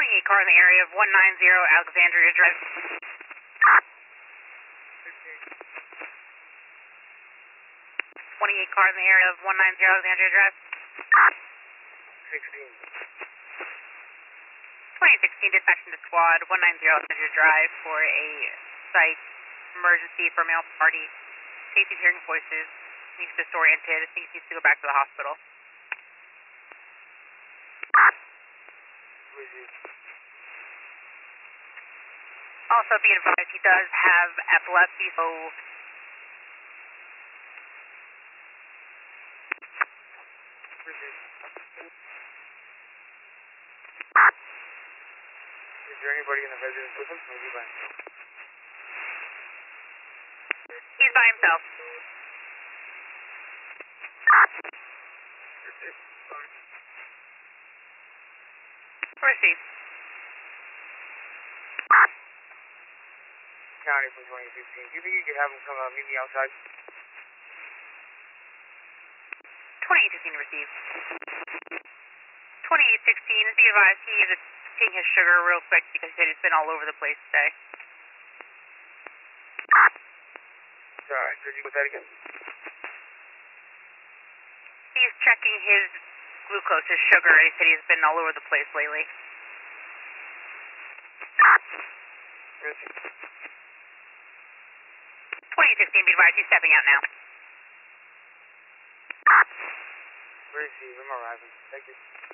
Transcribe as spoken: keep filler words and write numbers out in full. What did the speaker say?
twenty-eight car in the area of one ninety Alexandria Drive. twenty-eight car in the area of one ninety Alexandria Drive. sixteen. twenty sixteen dispatching to squad one ninety Alexandria Drive for a site emergency for male party. Casey's hearing voices. He's disoriented. He needs to go back to the hospital. Also be advised he does have epilepsy, so is there anybody in the residence with him? Or is he by himself? he's by himself. Receive. County from twenty fifteen. Do you think you could have him come uh, meet me outside? twenty-eight sixteen received. twenty-eight sixteen, be advised he is taking his sugar real quick because he said he's been all over the place today. Alright, could you put that again? He's checking his glucose, his sugar, and he said he's been all over the place lately. twenty-eight sixteen, be advised he's stepping out now. Receive, I'm arriving. Thank you.